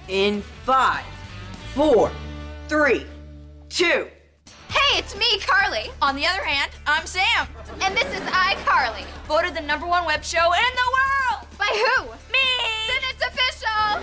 In 5, 4, 3, 2. Hey, it's me, Carly. On the other hand, I'm Sam. And this is iCarly. Voted the #1 web show in the world. By who? Me. Then it's official.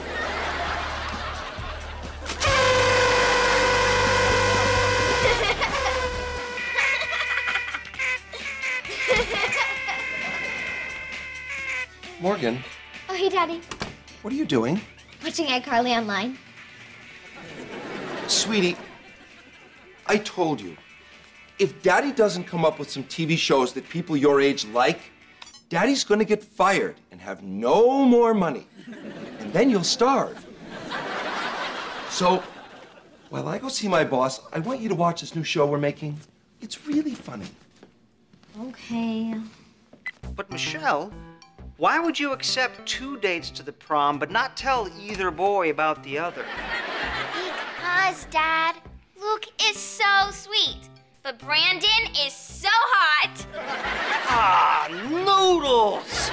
Morgan, Oh, hey, Daddy. what are you doing? Watching iCarly online. Sweetie, I told you, if Daddy doesn't come up with some TV shows that people your age like, Daddy's gonna get fired and have no more money. And then you'll starve. So, while I go see my boss, I want you to watch this new show we're making. It's really funny. Okay. But Michelle, why would you accept 2 dates to the prom but not tell either boy about the other? Because, Dad, Luke is so sweet, but Brandon is so hot. Ah, noodles!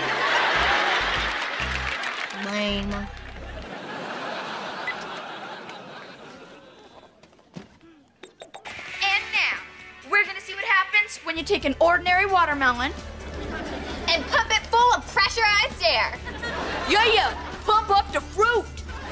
Lame. And now, we're gonna see what happens when you take an ordinary watermelon And pump it full of pressurized air. yeah, pump up the fruit.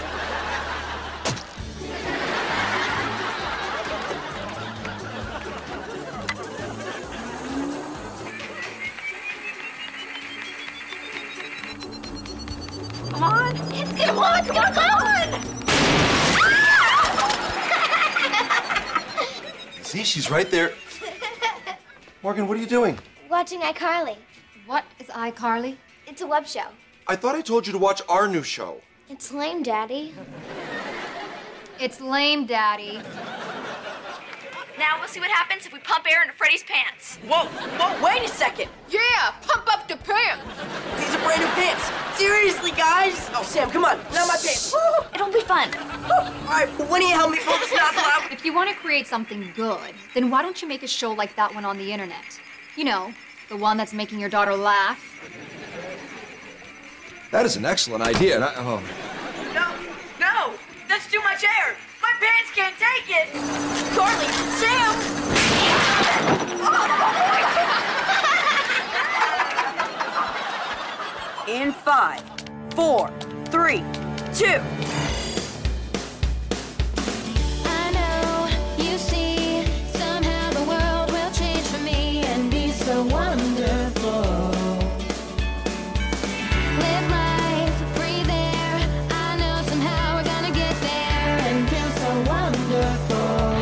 Come on. Come on, come on! See, she's right there. Morgan, what are you doing? Watching iCarly. What is iCarly? It's a web show. I thought I told you to watch our new show. It's lame, Daddy. It's lame, Daddy. Now we'll see what happens if we pump air into Freddy's pants. Whoa, wait a second. Yeah, pump up the pants. These are brand new pants. Seriously, guys? Oh, Sam, come on. Not my pants. Woo. It'll be fun. All right, why don't you help me pull this nozzle out? If you want to create something good, then why don't you make a show like that one on the internet? You know, the one that's making your daughter laugh. That is an excellent idea. And No, that's too much air. My pants can't take it. Carly, Sam. In 5, 4, 3, 2. I know, you see, somehow the world will change for me and be so wonderful. Live life, breathe air. I know somehow we're gonna get there and feel so wonderful.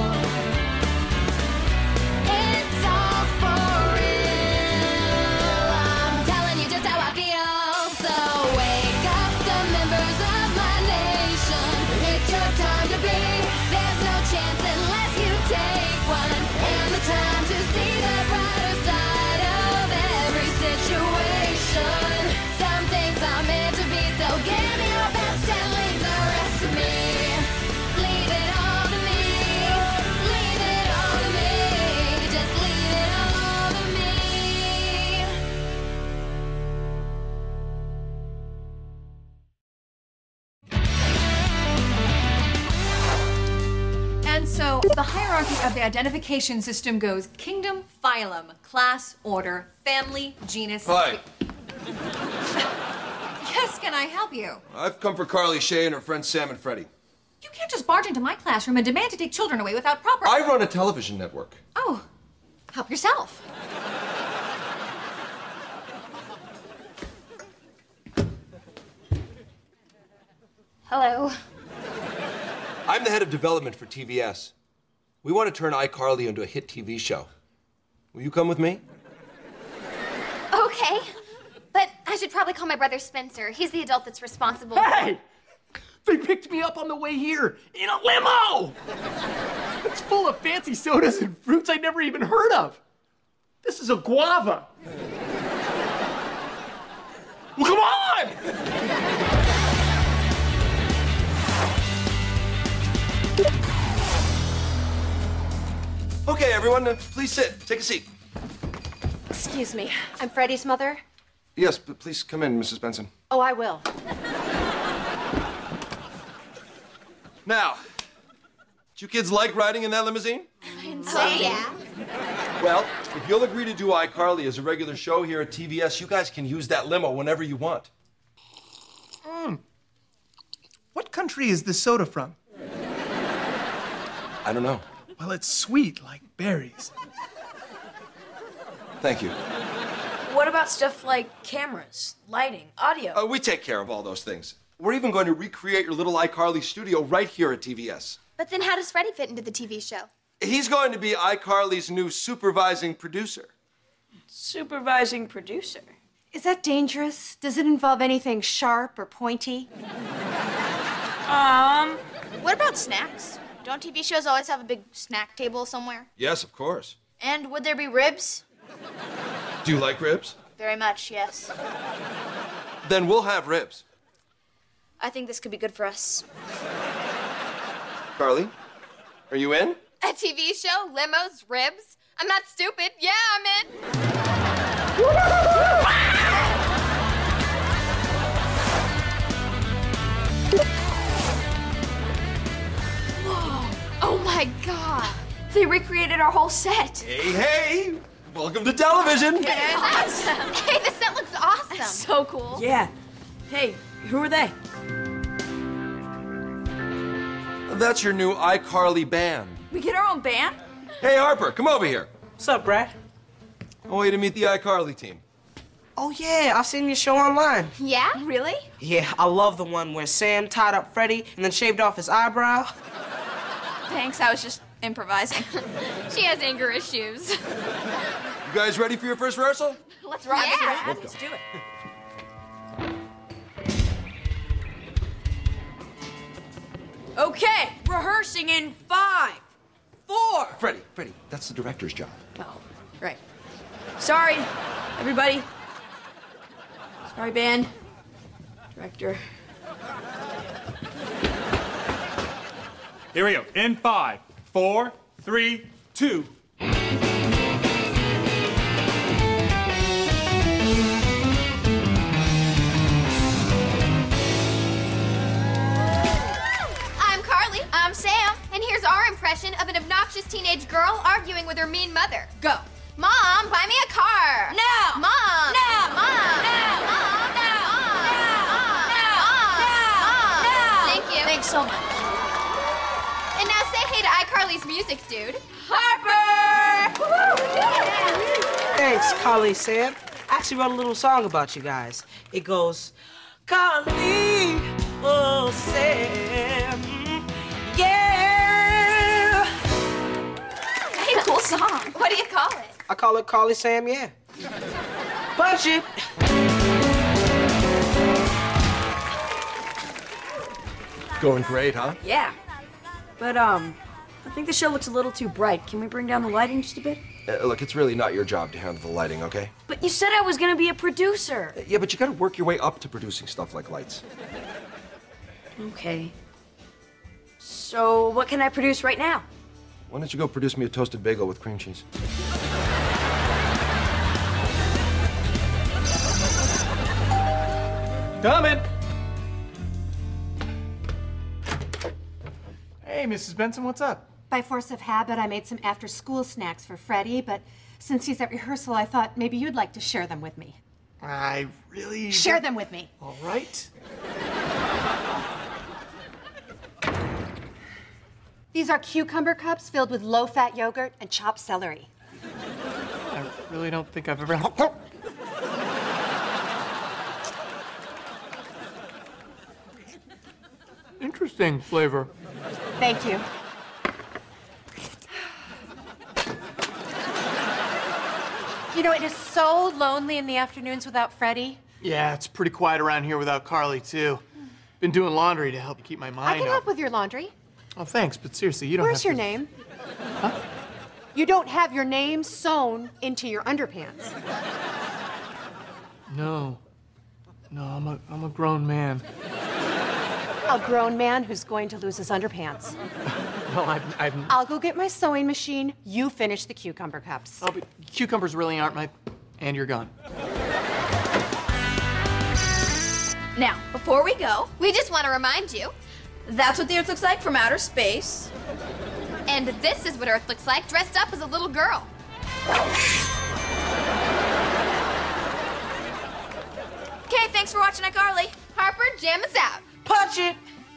It's all for real. I'm telling you just how I feel. So wake up, the members of my nation. It's your time to be. There's no chance unless you take one. And the time to see the brighter side of every situation. Some things are meant to be, so give me your best and leave the rest to me. Leave it all to me. Leave it all to me. Just leave it all to me. And so the hierarchy of the identification system goes kingdom, phylum, class, order, family, genus. Hi. Yes, can I help you? I've come for Carly Shay and her friends Sam and Freddie. You can't just barge into my classroom and demand to take children away without proper... I run a television network. Oh, help yourself. Hello. I'm the head of development for TVS. We want to turn iCarly into a hit TV show. Will you come with me? Okay. But I should probably call my brother Spencer. He's the adult that's responsible. Hey! They picked me up on the way here in a limo! It's full of fancy sodas and fruits I'd never even heard of. This is a guava. Well, come on! Okay, everyone, please sit. Take a seat. Excuse me, I'm Freddie's mother. Yes, but please come in, Mrs. Benson. Oh, I will. Now, do you kids like riding in that limousine? Oh, yeah. Well, if you'll agree to do iCarly as a regular show here at TVS, you guys can use that limo whenever you want. What country is this soda from? I don't know. Well, it's sweet like berries. Thank you. What about stuff like cameras, lighting, audio? We take care of all those things. We're even going to recreate your little iCarly studio right here at TVS. But then how does Freddie fit into the TV show? He's going to be iCarly's new supervising producer. Supervising producer. Is that dangerous? Does it involve anything sharp or pointy? What about snacks? Don't TV shows always have a big snack table somewhere? Yes, of course. And would there be ribs? Do you like ribs? Very much, yes. Then we'll have ribs. I think this could be good for us. Carly, are you in? A TV show? Limos? Ribs? I'm not stupid. Yeah, I'm in. Oh my god! They recreated our whole set. Hey! Welcome to television! Awesome! Hey, the set looks awesome. So cool. Yeah. Hey, who are they? That's your new iCarly band. We get our own band? Hey, Harper, come over here. What's up, Brad? I want you to meet the iCarly team. Oh, yeah, I've seen your show online. Yeah? Really? Yeah, I love the one where Sam tied up Freddie and then shaved off his eyebrow. Thanks, I was just improvising. She has anger issues. You guys ready for your first rehearsal? Let's rock it. Yeah. Let's do it. Okay, rehearsing in 5, 4. Freddie, that's the director's job. Oh, right. Sorry, everybody. Sorry, band. Director. Here we go. In 5, 4, 3, 2. I'm Carly. I'm Sam. And here's our impression of an obnoxious teenage girl arguing with her mean mother. Go. Mom, buy me a car. No. Mom. No. Mom. No. Mom. No. Mom. No. Mom. No. Thank you. Thanks so much. And now say hey to iCarly's music dude. Harper! Thanks, Carly, Sam. I actually wrote a little song about you guys. It goes, Carly, oh, Sam, yeah. Hey, cool song. What do you call it? I call it Carly, Sam, yeah. Punch it. Going great, huh? Yeah. But, I think the show looks a little too bright. Can we bring down the lighting just a bit? Look, it's really not your job to handle the lighting, okay? But you said I was gonna be a producer. Yeah, but you gotta work your way up to producing stuff like lights. Okay. So, what can I produce right now? Why don't you go produce me a toasted bagel with cream cheese? Coming. Hey, Mrs. Benson, what's up? By force of habit, I made some after-school snacks for Freddie, but since he's at rehearsal, I thought maybe you'd like to share them with me. I really... Share them with me. All right. These are cucumber cups filled with low-fat yogurt and chopped celery. I really don't think I've ever... Interesting flavor. Thank you. You know, it is so lonely in the afternoons without Freddie. Yeah, it's pretty quiet around here without Carly, too. Been doing laundry to help keep my I mind can up. help with your laundry. Oh, thanks, but seriously, you don't Where's have your to... name? Huh? You don't have your name sewn into your underpants. No. No, I'm a grown man. A grown man who's going to lose his underpants. Well, I'll go get my sewing machine. You finish the cucumber cups. Oh, but cucumbers really aren't my... And you're gone. Now, before we go, We just want to remind you, That's what the Earth looks like from outer space. And this is what Earth looks like dressed up as a little girl. Okay, thanks for watching iCarly. Harper, jam us out. Punch it!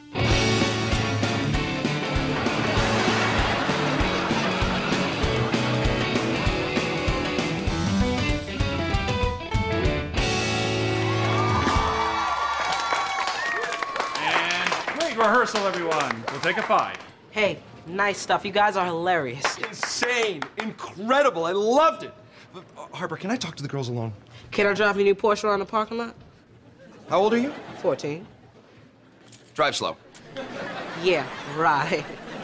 Great rehearsal, everyone. We'll take a 5. Hey, nice stuff. You guys are hilarious. Insane. Incredible. I loved it. Harper, can I talk to the girls alone? Can I drive your new Porsche around the parking lot? How old are you? 14. Drive slow. Yeah, right.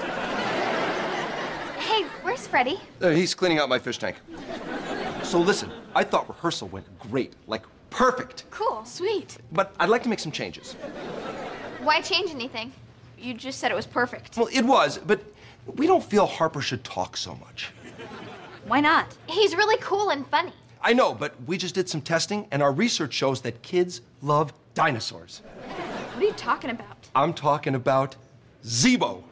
Hey, where's Freddie? He's cleaning out my fish tank. So listen, I thought rehearsal went great, like perfect. Cool, sweet. But I'd like to make some changes. Why change anything? You just said it was perfect. Well, it was, but we don't feel Harper should talk so much. Why not? He's really cool and funny. I know, but we just did some testing, and our research shows that kids love dinosaurs. What are you talking about? I'm talking about Zeebo.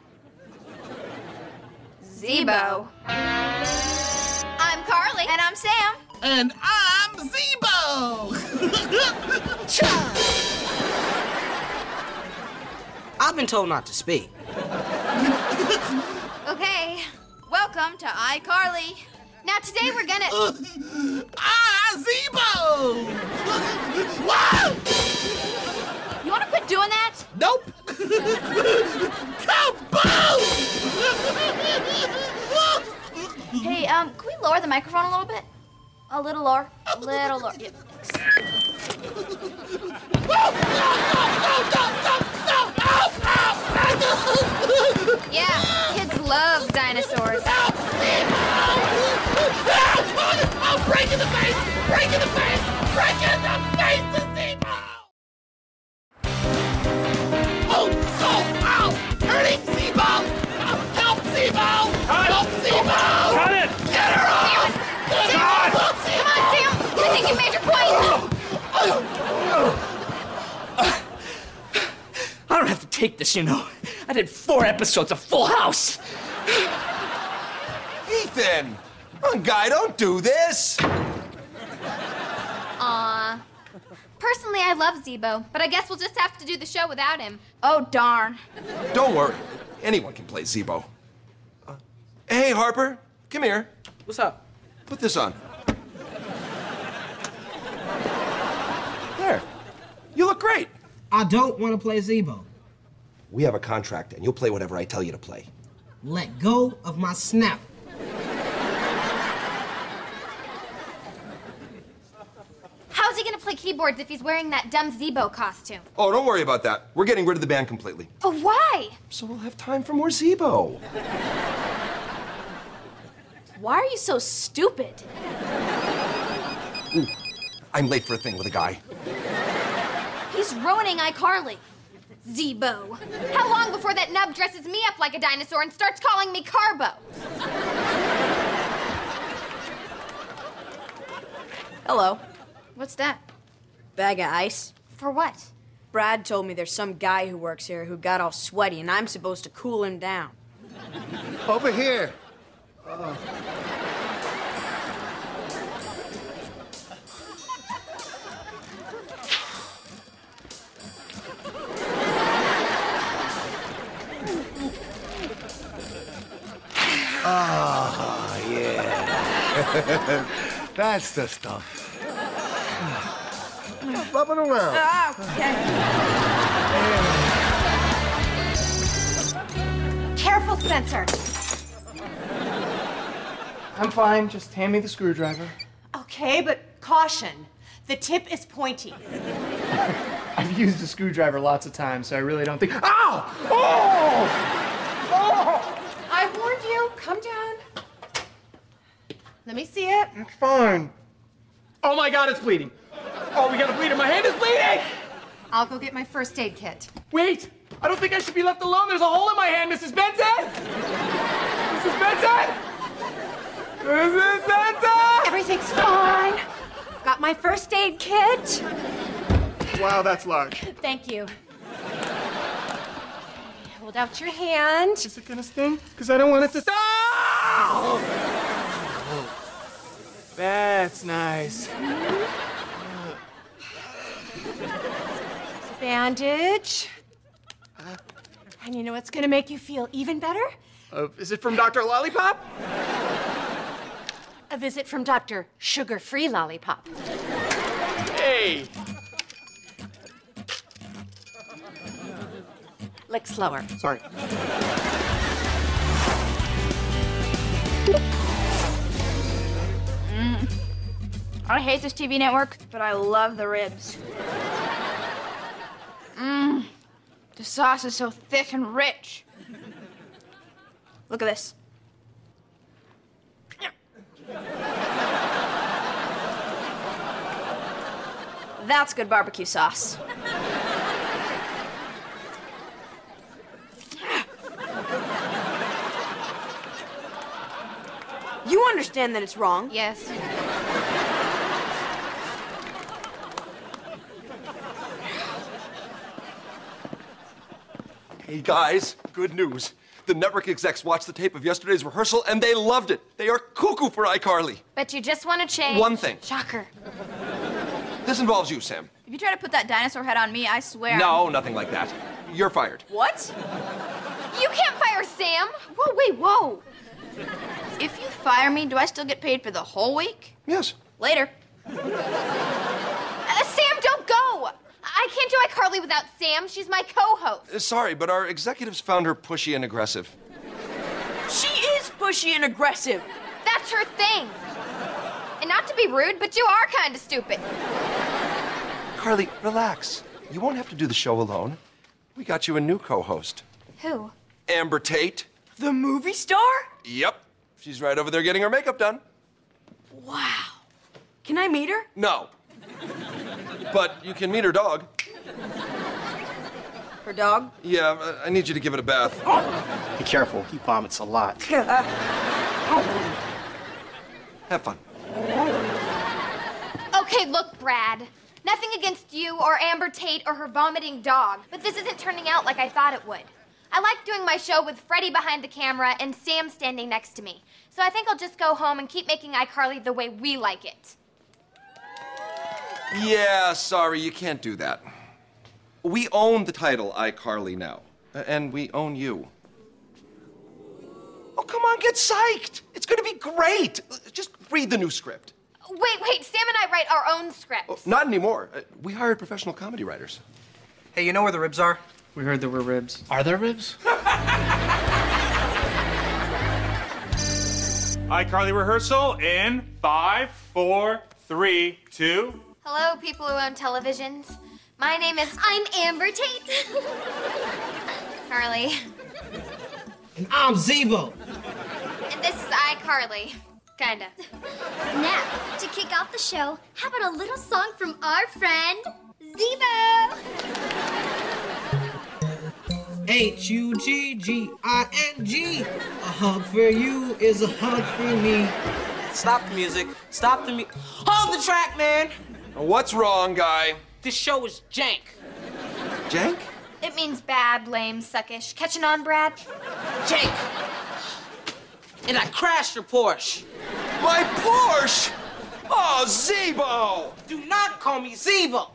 Zeebo. I'm Carly. And I'm Sam. And I'm Zeebo! I've been told not to speak. Okay, welcome to iCarly. Now today we're gonna... Zeebo! Wow! You wanna quit doing that? Nope! Kaboom! Hey, can we lower the microphone a little bit? A little lower. A little lower. Yep. Yeah, kids love dinosaurs. Oh, break in the face! Break in the face! Break in the face to Zeebo! Ow! Hurting Zeebo! Help Zeebo! Help Zeebo! Cut it! Get her off! Get her off! Come on, Sam! I think you made your point! I don't have to take this, you know. I did 4 episodes of Full House. Ethan! Oh, guy, don't do this! Aw. Personally, I love Zeebo, but I guess we'll just have to do the show without him. Oh, darn. Don't worry. Anyone can play Zeebo. Hey, Harper, come here. What's up? Put this on. There. You look great. I don't want to play Zeebo. We have a contract, and you'll play whatever I tell you to play. Let go of my snap. How's he gonna play keyboards if he's wearing that dumb Zeebo costume? Oh, don't worry about that. We're getting rid of the band completely. Oh, why? So we'll have time for more Zeebo. Why are you so stupid? Ooh, I'm late for a thing with a guy. He's ruining iCarly. Zeebo. How long before that nub dresses me up like a dinosaur and starts calling me Carbo? Hello. What's that? Bag of ice. For what? Brad told me there's some guy who works here who got all sweaty, and I'm supposed to cool him down. Over here. Ah, yeah. That's the stuff. Rub it around. Careful, Spencer. I'm fine. Just hand me the screwdriver. Okay, but caution. The tip is pointy. I've used a screwdriver lots of times, so I really don't think. Ow! Oh! Oh! I warned you. Come down. Let me see it. It's fine. Oh my God, it's bleeding. Oh, we gotta bleed it. My hand is bleeding! I'll go get my first aid kit. Wait! I don't think I should be left alone. There's a hole in my hand, Mrs. Benson! Mrs. Benson! Mrs. Benson! Everything's fine. Got my first aid kit. Wow, that's large. Thank you. Hold out your hand. Is it gonna sting? Because I don't want it to. Oh! That's nice. Bandage. And you know what's gonna make you feel even better? Is it from Dr. Lollipop? A visit from Dr. Sugar-Free Lollipop. Hey! Lick slower. Sorry. I hate this TV network, but I love the ribs. The sauce is so thick and rich. Look at this. That's good barbecue sauce. You understand that it's wrong? Yes. Hey guys, good news. The network execs watched the tape of yesterday's rehearsal and they loved it. They are cuckoo for iCarly. But you just want to change. One thing. Shocker. This involves you, Sam. If you try to put that dinosaur head on me, I swear. No, nothing like that. You're fired. What? You can't fire Sam. Whoa, wait, whoa. If you fire me, do I still get paid for the whole week? Yes. Later. Sam, don't go. I can't do iCarly without Sam. She's my co-host. Sorry, but our executives found her pushy and aggressive. She is pushy and aggressive. That's her thing. And not to be rude, but you are kind of stupid. Carly, relax. You won't have to do the show alone. We got you a new co-host. Who? Amber Tate. The movie star? Yep. She's right over there getting her makeup done. Wow. Can I meet her? No. But you can meet her dog. Her dog? Yeah, I need you to give it a bath. Be careful, he vomits a lot. Have fun. Okay, look, Brad. Nothing against you or Amber Tate or her vomiting dog, but this isn't turning out like I thought it would. I like doing my show with Freddie behind the camera and Sam standing next to me. So I think I'll just go home and keep making iCarly the way we like it. Yeah, sorry, you can't do that. We own the title iCarly now, and we own you. Oh, come on, get psyched. It's gonna be great. Just read the new script. Wait, Sam and I write our own scripts. Oh, not anymore. We hired professional comedy writers. Hey, you know where the ribs are? We heard there were ribs. Are there ribs? iCarly rehearsal in 5, 4, 3, 2. Hello, people who own televisions. My name is... I'm Amber Tate. Carly. And I'm Zebo. And this is iCarly. Kinda. Now, to kick off the show, how about a little song from our friend, Zebo? Hugging. A hug for you is a hug for me. Stop the music. Stop the music. Hold the track, man. What's wrong, guy? This show is jank. Jank? It means bad, lame, suckish. Catching on, Brad? Jank. And I crashed your Porsche. My Porsche? Oh, Zebo! Do not call me Zebo.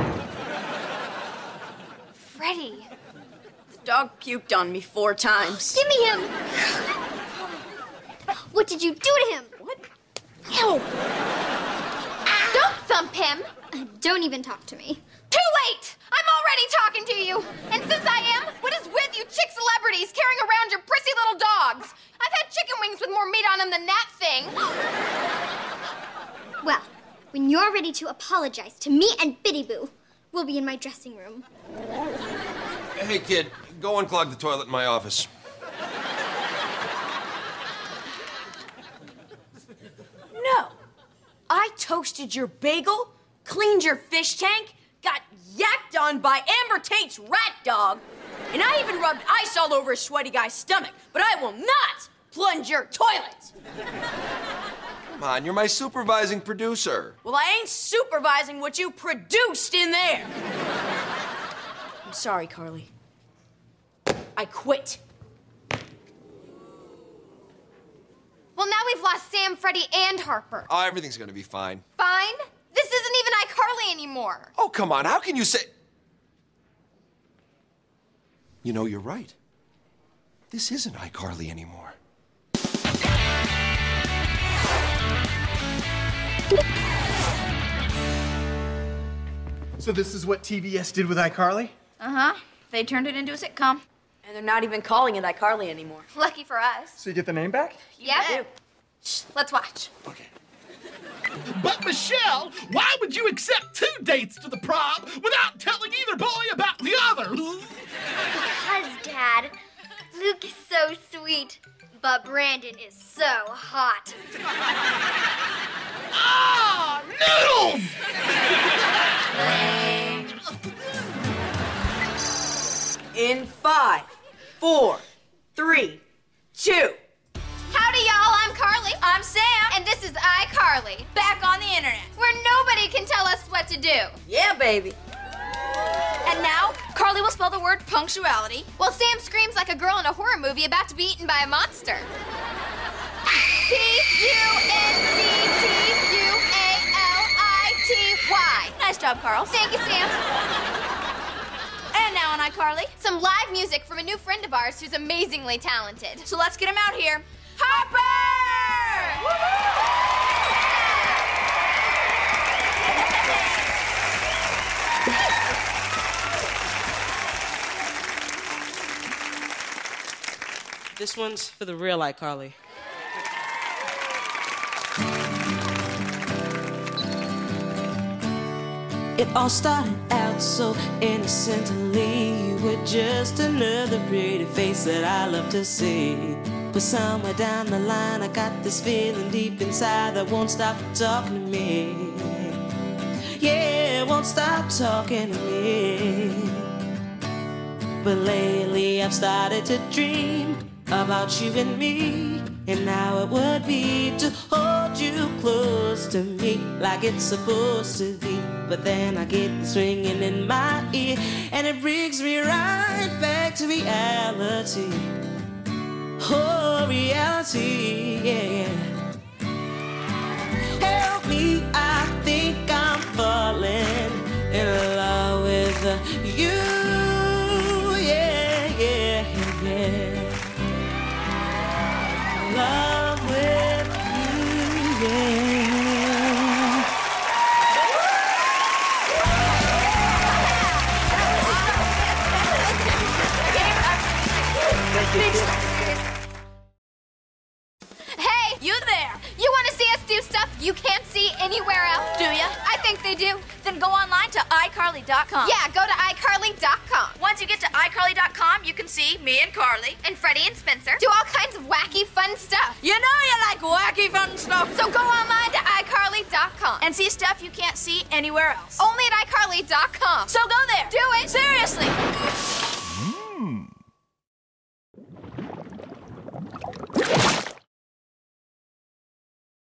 Freddie. The dog puked on me 4 times. Give me him. What did you do to him? What? Ew. Don't thump him. Don't even talk to me. Too late! I'm already talking to you. And since I am, what is with you chick celebrities carrying around your prissy little dogs? I've had chicken wings with more meat on them than that thing. Well, when you're ready to apologize to me and Biddy Boo, we'll be in my dressing room. Hey, kid, go unclog the toilet in my office. No. I toasted your bagel, cleaned your fish tank, got yacked on by Amber Tate's rat dog, and I even rubbed ice all over a sweaty guy's stomach, but I will not plunge your toilet. Come on, you're my supervising producer. Well, I ain't supervising what you produced in there. I'm sorry, Carly. I quit. Well, now we've lost Sam, Freddie, and Harper. Oh, everything's gonna be fine. Fine? This isn't even iCarly anymore. Oh, come on, how can you say... You know, you're right. This isn't iCarly anymore. So this is what TBS did with iCarly? Uh-huh. They turned it into a sitcom. And they're not even calling it iCarly anymore. Lucky for us. So you get the name back? Yep. Shh, let's watch. But Michelle, why would you accept 2 dates to the prom without telling either boy about the other? Because, Dad, Luke is so sweet, but Brandon is so hot. Ah, noodles! In 5, 4, 3, 2. Howdy, y'all. I'm Carly. I'm Sam. And this is iCarly. Back on the internet. Where nobody can tell us what to do. Yeah, baby. And now, Carly will spell the word punctuality. While Sam screams like a girl in a horror movie about to be eaten by a monster. Punctuality. Nice job, Carl. Thank you, Sam. And now on iCarly, some live music from a new friend of ours who's amazingly talented. So let's get him out here. Harper! This one's for the real iCarly. It all started out so innocently. You were just another pretty face that I love to see. But somewhere down the line, I got this feeling deep inside that won't stop talking to me. Yeah, it won't stop talking to me. But lately I've started to dream about you and me, and how it would be to hold you close to me like it's supposed to be. But then I get this ringing in my ear, and it brings me right back to reality. Oh, reality, yeah. Help me, I think I'm falling in love with you. Yeah, yeah, yeah. Love with you, yeah. Hey, you there. You want to see us do stuff you can't see anywhere else? Do ya? I think they do. Then go online to iCarly.com. Yeah, go to iCarly.com. Once you get to iCarly.com, you can see me and Carly. And Freddie and Spencer do all kinds of wacky, fun stuff. You know you like wacky, fun stuff. So go online to iCarly.com. And see stuff you can't see anywhere else. Only at iCarly.com. So go there. Do it. Seriously.